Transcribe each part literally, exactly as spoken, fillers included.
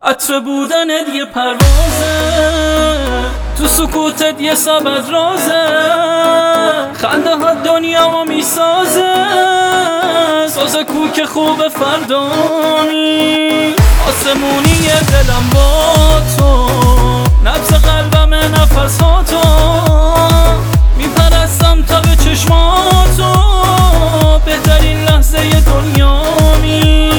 عطر بودنت یه پروازه، تو سکوتت یه سبد رازه، خنده ها دنیا میسازه، سازه کوک خوب فردانی، آسمونی دلم با تو، نبض قلبم نفس ها تو، میپرستم تا به چشماتو، بهترین لحظه دنیامی.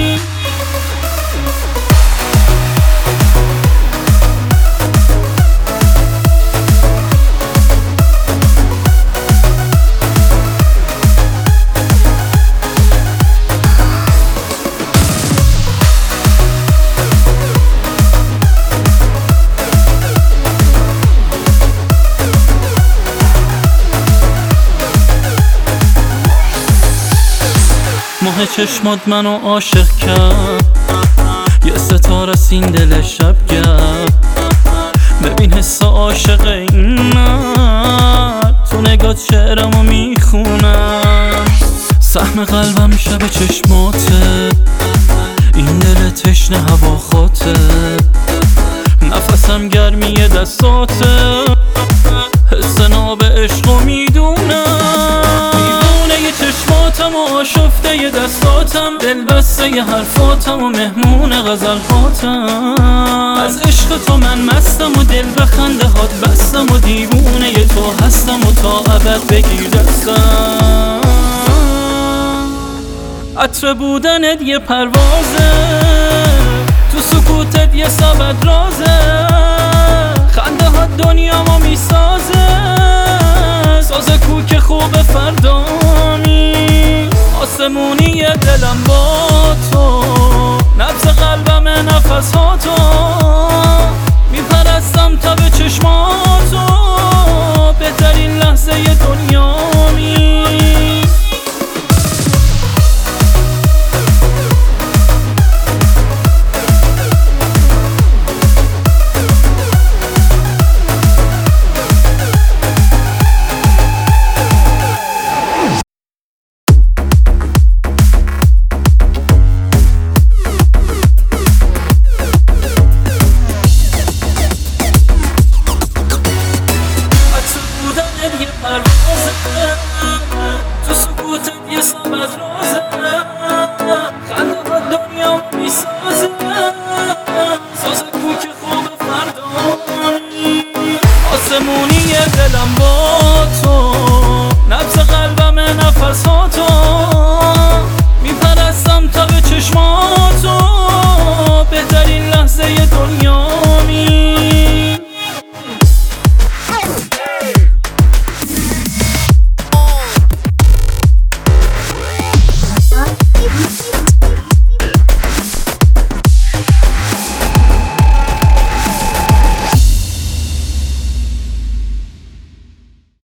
ماه چشمات منو عاشق کرد، یه ستاره سین دل شب گرد، ببین حس عاشق این مرد، تو نگات شعرمو میخونم، سهم قلبم شب چشماته، این دل تشنه هوا خاطه، نفسم گرمی دستاته، حس ناب عشقو میدونم، دیوونه ی چشماتم و آشفته ی دستاتم، دل بسته ی حرفاتم و مهمون غزلهاتم، از عشق تو من مستم و دل به خنده هات بستم و دیوونه ی تو هستم و تا ابد بگیر دستم. عطر بودنت یه پروازه، تو سکوتت یه سبد رازه، خنده ها دنیا ما میسازه، سازه کوک خوب فردانی، آسمونی دلم با تو، نبض قلبم نفس ها تو،